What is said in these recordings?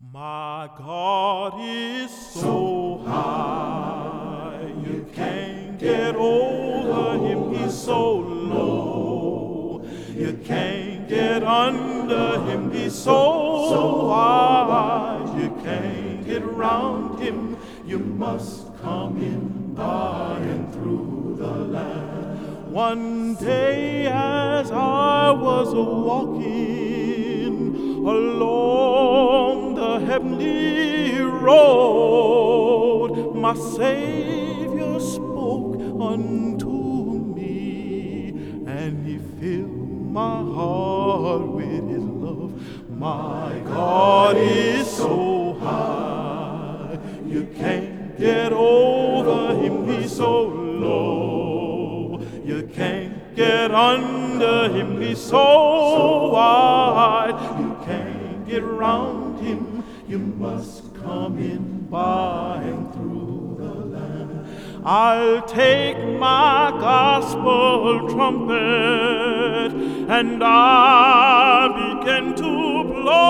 My God is so high, you can't get over him, he's so low. You can't get under him, he's so high. You can't get around him, you must come in by and through the land. One day as I was walking along the heavenly road, my Savior spoke unto me, and he filled my heart with his love. My God is so high, you can't get over him, he's so low. You can't get under him, he's so wide. You can't get around him, you must come in by and through the land. I'll take my gospel trumpet and I'll begin to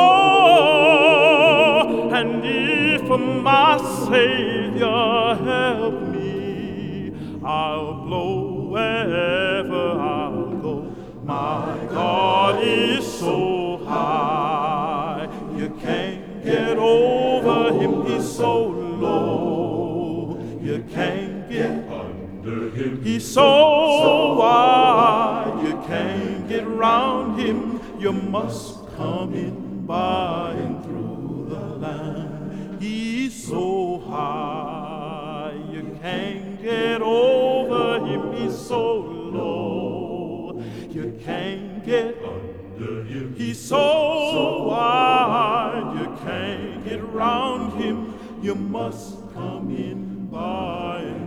blow, and if my Savior help me, I'll blow wherever I'll go. My God is so high, you can't get over him, he's so low. You can't get under him, he's so wide. You can't get around him, you must come in by and through the land. He's so high, you can't get over him, he's so low. You can't get under him, he's so wide. You can't get around him, you must come in by